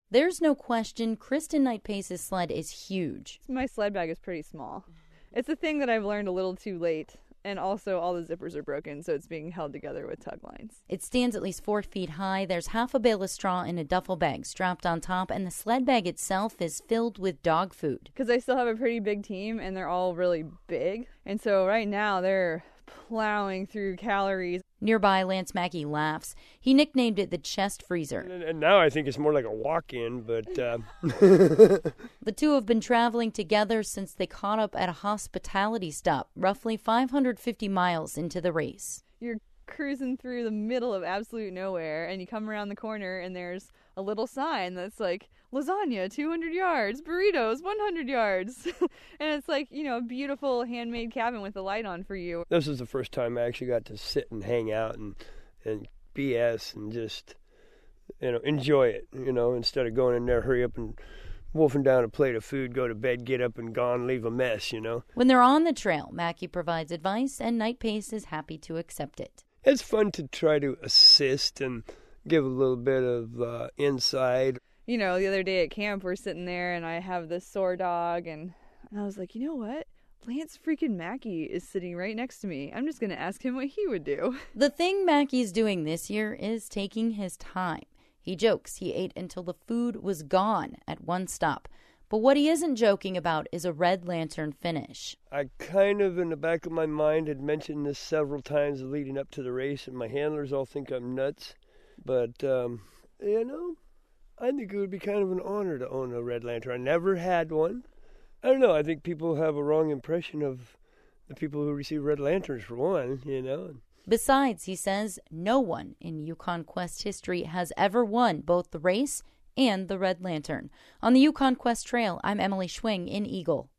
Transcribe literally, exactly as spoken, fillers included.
There's no question Kristen Knight Pace's sled is huge. My sled bag is pretty small. It's a thing that I've learned a little too late. And also all the zippers are broken, so it's being held together with tug lines. It stands at least four feet high. There's half a bale of straw in a duffel bag strapped on top, and the sled bag itself is filled with dog food. Because I still have a pretty big team, and they're all really big. And so right now they're plowing through calories. Nearby, Lance Mackey laughs. He nicknamed it the chest freezer. And, and now I think it's more like a walk-in, but... Uh... The two have been traveling together since they caught up at a hospitality stop, roughly five hundred fifty miles into the race. You're cruising through the middle of absolute nowhere, and you come around the corner, and there's a little sign that's like, lasagna, two hundred yards, burritos, one hundred yards. And it's like, you know, a beautiful handmade cabin with a light on for you. This was the first time I actually got to sit and hang out and, and B S and just, you know, enjoy it, you know, instead of going in there, hurry up and wolfing down a plate of food, go to bed, get up and gone, leave a mess, you know. When they're on the trail, Mackey provides advice, and Knight Pace is happy to accept it. It's fun to try to assist and give a little bit of uh, insight. You know, the other day at camp, we're sitting there, and I have this sore dog, and I was like, you know what? Lance freaking Mackey is sitting right next to me. I'm just going to ask him what he would do. The thing Mackey's doing this year is taking his time. He jokes he ate until the food was gone at one stop. But what he isn't joking about is a Red Lantern finish. I kind of, in the back of my mind, had mentioned this several times leading up to the race, and my handlers all think I'm nuts. But, um, you know, I think it would be kind of an honor to own a Red Lantern. I never had one. I don't know. I think people have a wrong impression of the people who receive Red Lanterns, for one, you know. Besides, he says, no one in Yukon Quest history has ever won both the race and the Red Lantern. On the Yukon Quest Trail, I'm Emily Schwing in Eagle.